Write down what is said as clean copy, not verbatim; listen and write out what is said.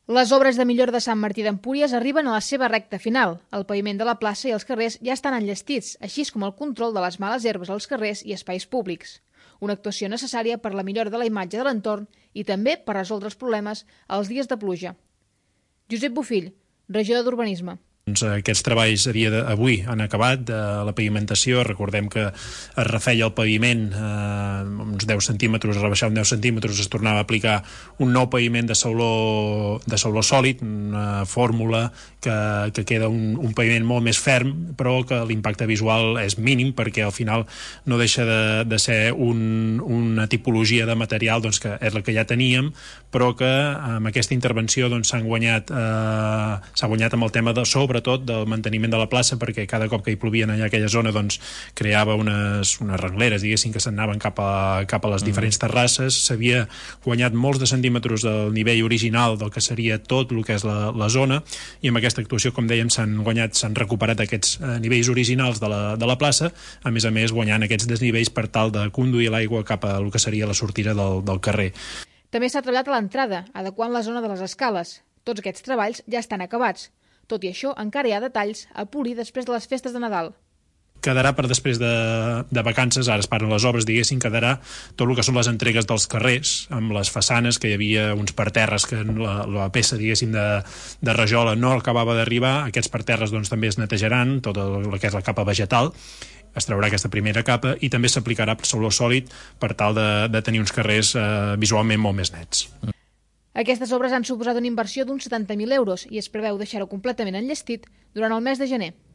Les obres de millora de Sant Martí d'Empúries arriben a la seva recta final. El paviment de la plaça i els carrers ja estan enllestits, així com el control de les males herbes als carrers i espais públics. Una actuació necessària per la millora de la imatge de l'entorn i també per resoldre els problemes als dies de pluja. Josep Bofill, regidor d'Urbanisme. Aquests treballs avui han acabat de la pavimentació. Recordem que es refeia el paviment uns 10 centímetres, es rebaixava 10 centímetres, es tornava a aplicar un nou paviment de sauló sòlid, una fórmula que queda un paviment molt més ferm, però que l'impacte visual és mínim perquè al final no deixa de ser una tipologia de material que és la que ja teníem, però que amb aquesta intervenció s'ha guanyat amb el tema de sobretot del manteniment de la plaça, perquè cada cop que hi plovia allà a aquella zona creava unes rengleres, diguéssim, que s'anaven cap a les diferents terrasses. S'havia guanyat molts de centímetres del nivell original del que seria tot el que és la zona, i amb aquesta actuació, com dèiem, s'han recuperat aquests nivells originals de la plaça, a més guanyant aquests desnivells per tal de conduir l'aigua cap a el que seria la sortida del carrer. També s'ha treballat a l'entrada, adequant la zona de les escales. Tots aquests treballs ja estan acabats. Tot i això, encara hi ha detalls a polir després de les festes de Nadal. Quedarà per després de vacances, ara es paren les obres, diguéssim, quedarà tot el que són les entregues dels carrers, amb les façanes, que hi havia uns parterres que la peça, diguéssim, de rajola no acabava d'arribar. Aquests parterres també es netejaran, tot el que és la capa vegetal, es traurà aquesta primera capa i també s'aplicarà sauló sòlid per tal de tenir uns carrers visualment molt més nets. Aquestes obres han suposat una inversió d'uns 70.000 euros i es preveu deixar-ho completament enllestit durant el mes de gener.